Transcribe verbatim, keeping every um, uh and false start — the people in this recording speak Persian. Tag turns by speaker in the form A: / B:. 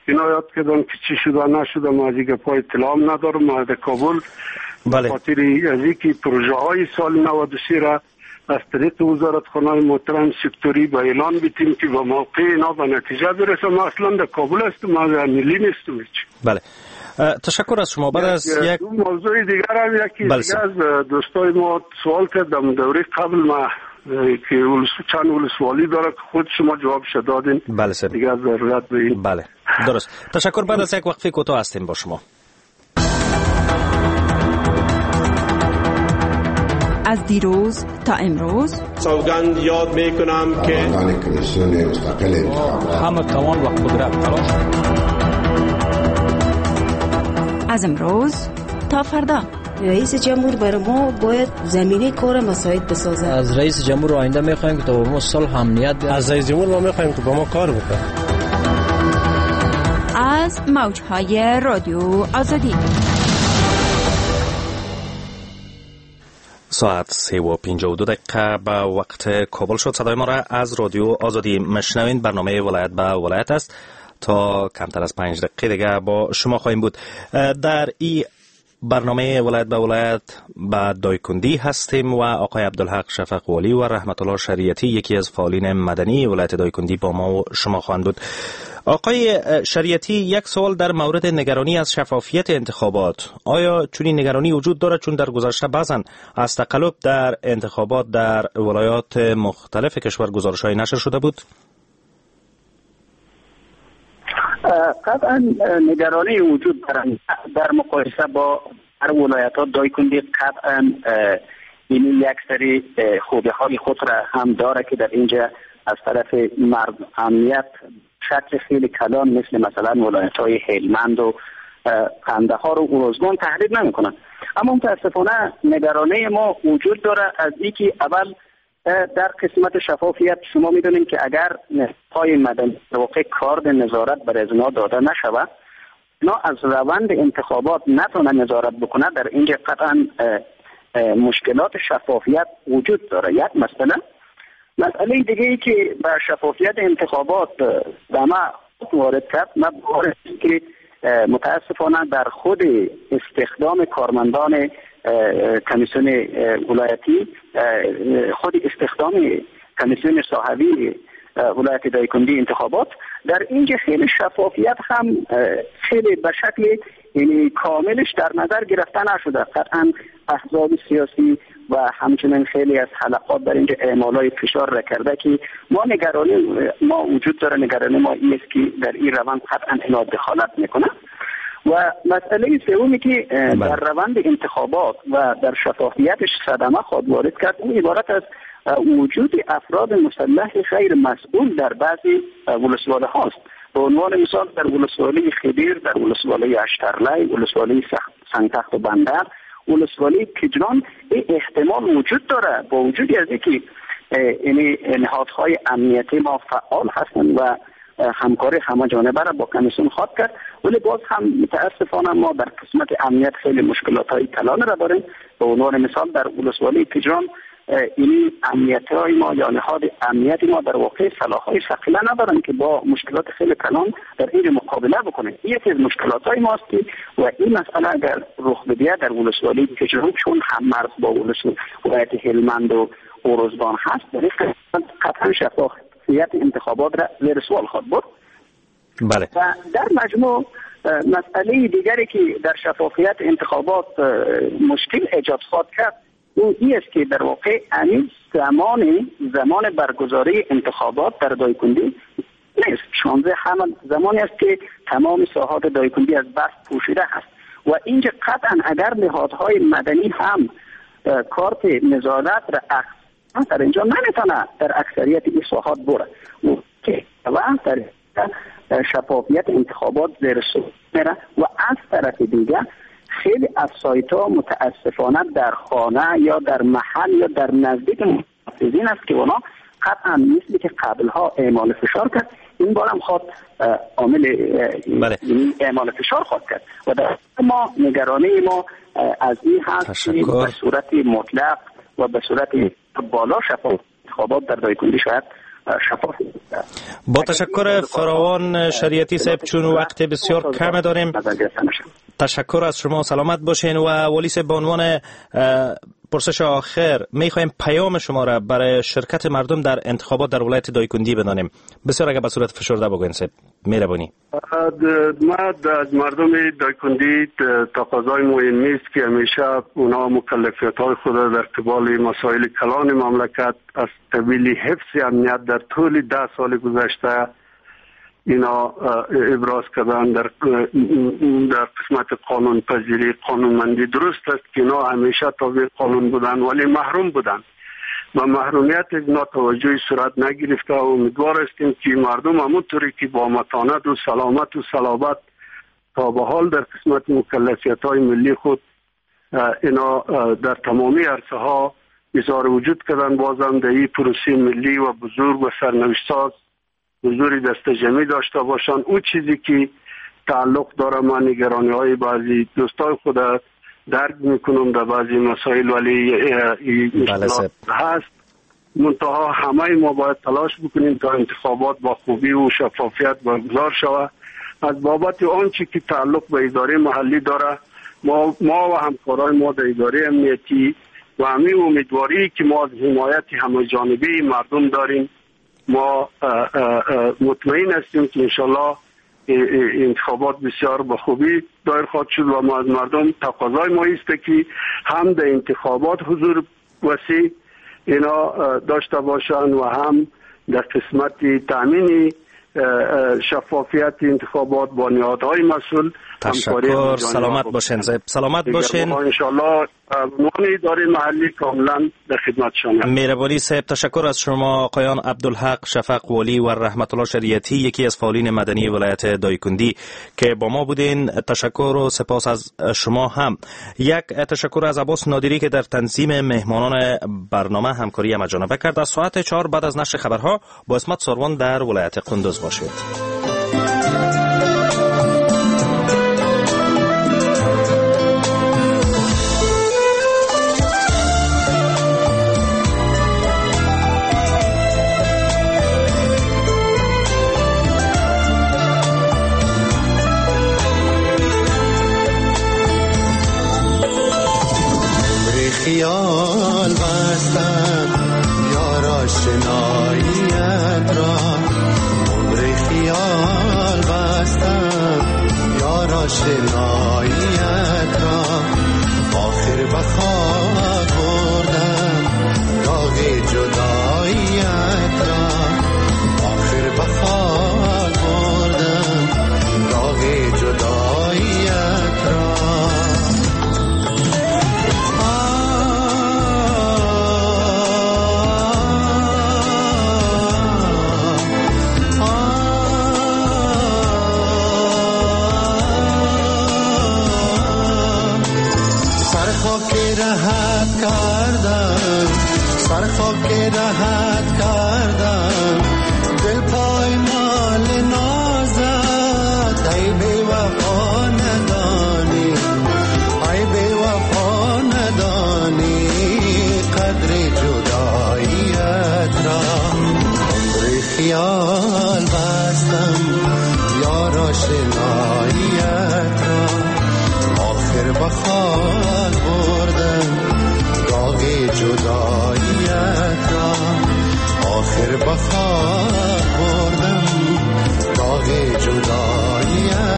A: اینا یاد کردن که چی شده نشده. ما از اینکه پای اطلاع ندارم. ما در کابل
B: بله.
A: خاطر از اینکه پروژه های سال نود و سه را از طریق وزارت خانه محترم سکتوری با اعلان بیتیم که با موقع اینا به نتیجه برسه. ما اصلا در کابل هستم، ما در ملی نیستم.
B: بله، تشکر از شما. بعد از یک
A: موضوع دیگر هم یکی دیگر از دوستای ما سوال کردم دوره قبل ما که چند ولسوالی داره که خود شما جوابش دادین.
B: بله سر.
A: دیگر ضرورت به این.
B: بله درست. تشکر. بعد از یک وقفه کوتاه هستیم با شما.
C: از دیروز تا امروز
D: سوگند یاد میکنم که
E: همه توان و قدرت تلاش.
C: از امروز تا فردا
F: رئیس جمهور برای ما باید زمینه کار مساعد بسازه.
E: از رئیس جمهور آینده میخوایم که تا ما صلح امنیت بیاد.
D: از رئیس جمهور ما میخوایم که با ما کار بکنه.
C: از موجهای رادیو آزادی.
B: ساعت سه و پنجاه و دو دقیقه به وقت کابل شد. صدای ما را از رادیو آزادی مشنوین. برنامه ولایت به ولایت است. تا کمتر از پنج دقیقه دیگه با شما خواهیم بود. در این برنامه ولایت به ولایت با دایکندی هستیم و آقای عبدالحق شفق ولی و رحمت الله شریعتی یکی از فعالین مدنی ولایت دایکندی با ما و شما خواهند بود. آقای شریعتی، یک سوال در مورد نگرانی از شفافیت انتخابات. آیا چنین نگرانی وجود دارد؟ چون در گذشته بعضا از تقلب در انتخابات در ولایات مختلف کشور گزارش‌های نشر شده بود.
G: قطعا نگرانی وجود دارند در مقایسه با هر ولایت‌ها. دایکندی قطعا این یک سری خوبی های خود را هم داره که در اینجا از طرف مرد امنیت شکل خیلی کلان مثل مثلا ولایت‌های هلمند و قندهار و اروزگان تهدید نمی‌کنند. اما متاسفانه نگرانی ما وجود داره از اینکه اول در قسمت شفافیت شما میدونید که اگر پای مدنی در واقع کارد نظارت بر از اینا داده نشود، اینا از روند انتخابات نتونه نظارت بکنه. در اینجا قطعا مشکلات شفافیت وجود داره. یک مسئله مسئله دیگه ای که به شفافیت انتخابات دما وارد کرد مبارزه که متاسفانه در خود استخدام کارمندان کمیسیون ولایتی، خود استخدام کمیسیون صاحبی ولایت دایکندی انتخابات، در اینجا خیلی شفافیت هم خیلی به شکل یعنی کاملش در نظر گرفته نشده. قطعا احزاب سیاسی و همچنین خیلی از حلقات در اینجا اعمالای فشار را کرده که ما نگرانی ما وجود داره. نگرانی ما این است که در این روند قطعا اینا دخالت میکنه. و مسئله سومی که در روند انتخابات و در شفافیتش صدمه خود وارد کرد، اون عبارت از وجود افراد مسلح غیر مسئول در بعضی ولسوالی هاست. به عنوان مثال در ولسوالی خدیر، در ولسوالی اشترلی، ولسوالی سنگتخت و بندر، ولسوالی کجران این احتمال وجود داره. با وجودی از اینکه یعنی نهادهای امنیتی ما فعال هستند و همکاری همه جانبه را با کمیسیون خواد کرد، ولی باز هم متاسفانه ما در قسمت امنیت خیلی مشکلات های کلان را داریم. به عنوان مثال در ولسوالی تهران این امنیت های ما یا نهاد امنیت ما در واقع سلاح های ثقیله ندارن که با مشکلات خیلی کلان در اینجا مقابله بکنه. یکی از مشکلات های ماست که و این مسئله اگر رخ بده در ولسوالی تهران چون هم مرز با ولایت هلمند و اروزگان هست، در قطعا شفافیت انتخابات را زیر سوال خواهد برد.
B: بله.
G: و در مجموع مسئله دیگری که در شفافیت انتخابات مشکل ایجاد خواهد کرد او این است که در واقع این زمان زمان برگزاری انتخابات در دایکندی نیست. شانزده همان زمانی است که تمام ساحات دایکندی از برف پوشیده است و اینجا قطعا اگر نهادهای مدنی هم کارت نظارت را اخذ در اینجا نمیتونه در اکثریت این ساحات بره و در شفافیت انتخابات زیر سوال میره. و از طرف دیگر خیلی از سایت ها متاسفانه در خانه یا در محل یا در نزدیک محافظین است که اونا قطعا مثل که قبل ها اعمال فشار کرد، این بار هم خواهد عامل
B: بله.
G: اعمال فشار خواهد کرد. و در ما نگرانی ما از این هست که به صورت مطلق و به صورت بالا شفاف انتخابات در دایکندی شاید شفاف
B: با تشکر فراوان شریعتی صاحب، چون وقت بسیار کم داریم. تشکر از شما، سلامت باشین. و ولی صاحب، به عنوان پرسش آخر میخوایم پیام شما را برای شرکت مردم در انتخابات در ولایت دایکندی بدانیم. بسیار اگر به صورت فشرده بگوین صاحب، مهربانی.
A: ما از مردم دایکندی تقاضای مهم نیست که همیشه اونا مکلفیت های خود در قبال مسائل کلان مملکت از قبیل حفظ امنیت در طول ده سال گذشته اینا ابراز کردن در در قسمت قانون پذیری قانونمندی. درست است که اینا همیشه تابع قانون بودن ولی محروم بودن و محرومیت اینا توجهی صورت نگرفته و امیدوار هستیم که مردم همونطوری که با متانت و سلامت و صلابت تا به حال در قسمت مکلفیت های ملی خود اینا در تمامی عرصه ها اظهار وجود کردن، بازم در این پروسه ملی و بزرگ و سرنوشت ساز حضور دست جمعی داشته باشن. او چیزی که تعلق داره، من نگرانی های بعضی دوستای خود درک میکنم در بعضی مسائل ولی مشکلات هست. منتها همه ما باید تلاش بکنیم تا انتخابات با خوبی و شفافیت برگزار شود. از بابت آنچه که تعلق به اداره محلی داره، ما, ما و همکارای ما در اداره امنیتی و همین امیدواری که ما از حمایت همه جانبه مردم داریم، ما مطمئن هستیم که انشالله انتخابات بسیار به خوبی دایر خواهد شد و ما از مردم تقاضای ما است که هم در انتخابات حضور وسیع اینا داشته باشند و هم در قسمت تامین شفافیت انتخابات با نهادهای مسئول.
B: تشکر، سلامت باشین صاحب، سلامت باشین.
A: ان شاء الله عنوان اداره محلی کاملا در خدمت شما.
B: مهربانی صاحب، تشکر از شما آقایان عبدالحق شفق ولی و رحمت الله شریعتی، یکی از فعالین مدنی ولایت دایکندی که با ما بودین. تشکر و سپاس از شما هم. یک تشکر از عباس نادری که در تنظیم مهمانان برنامه همکاری همه‌جانبه کرد. از ساعت چهار بعد از نشر خبرها با اسمت سروان در ولایت قندوز باشید.
H: خیال بستم یار آشناییت را، عمر خیال بستم یار آشناییت را، آخر بخواب بردم داغ جداییت را، آخر بخواب بردم داغ جداییت را. راحت کردم سر خاک راحت کردم دل پایمال نازت، ای بی وفا ندانی، ای بی وفا ندانی قدر جداییت را. عمر خیال بستم یار آشناییت را، آخر بخواد بردم داغ جداییت را، آخر بخواد